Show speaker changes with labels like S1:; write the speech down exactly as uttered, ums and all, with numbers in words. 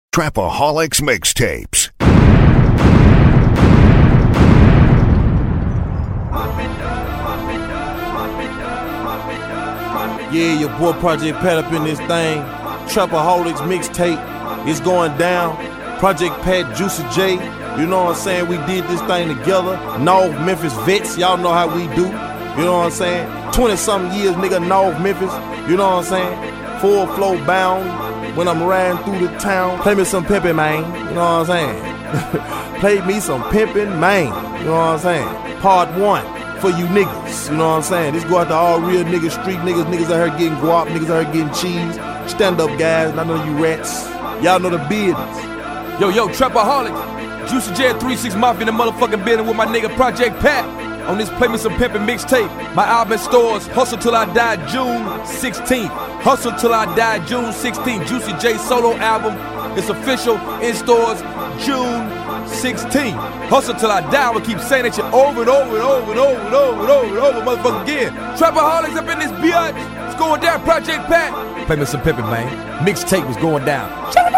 S1: Trapaholics Mixtapes.
S2: Yeah, your boy Project Pat up in this thing. Trapaholics Mixtape. It's going down. Project Pat, Juicy J. You know what I'm saying? We did this thing together. North Memphis vets. Y'all know how we do. You know what I'm saying? twenty-something years, nigga, North Memphis. You know what I'm saying? Full flow bound. When I'm riding through the town, play me some pimpin', man. You know what I'm saying? Play me some pimpin', man. You know what I'm saying? Part one for you niggas. You know what I'm saying? This go out to all real niggas, street niggas, niggas out here getting guap, niggas out here getting cheese. Stand up, guys. None of you rats. Y'all know the business.
S3: Yo, yo, Trapaholics. Juicy J three six Mafia in the motherfucking building with my nigga Project Pat. On this Play Me Some Pimpin' mixtape. My album in stores, Hustle Till I Die, June sixteenth. Hustle Till I Die, June sixteenth. Juicy J solo album. It's official in stores, June sixteenth. Hustle Till I Die. I'ma keep saying that shit over and over and over and over and over and over and over, motherfucker again. Trapaholics up in this bitch. It's going down, Project Pat. Play Me Some Pimpin', man. Mixtape was going down.